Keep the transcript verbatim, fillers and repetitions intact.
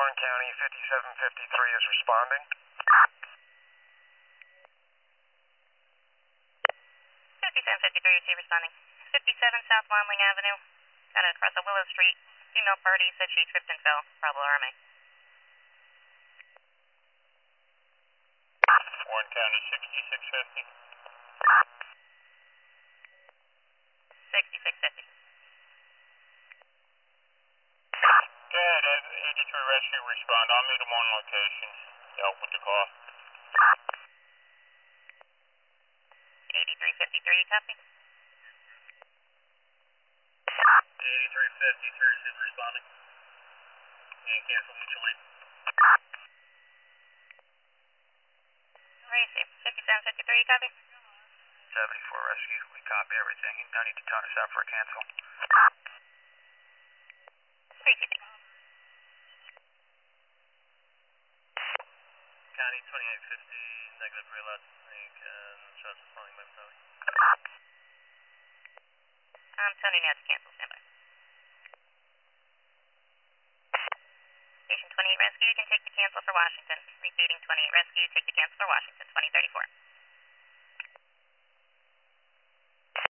Warren County, fifty-seven fifty-three is responding. fifty-seven fifty-three, is he responding? fifty-seven South Wambling Avenue. Got it across a Willow Street. Female party said she tripped and fell. Bravo R M A. Warren County, sixty-six fifty. sixty-six fifty. Go ahead, eighty-three Rescue, respond. I'll meet them on location. Help with the call. eighty-three fifty-three, copy. eighty-three fifty-three is responding. And cancel mutual aid. Receive. fifty-seven fifty-three, copy. seventy-four Rescue, we copy everything. No need to tone us out for a cancel. Receive. County, twenty-eight fifty, negative reload. And trust responding by Tony. Um, Tony now to cancel. Stand by. Station twenty-eight Rescue, you can take the cancel for Washington. Repeating twenty-eight Rescue, take the cancel for Washington, twenty thirty-four.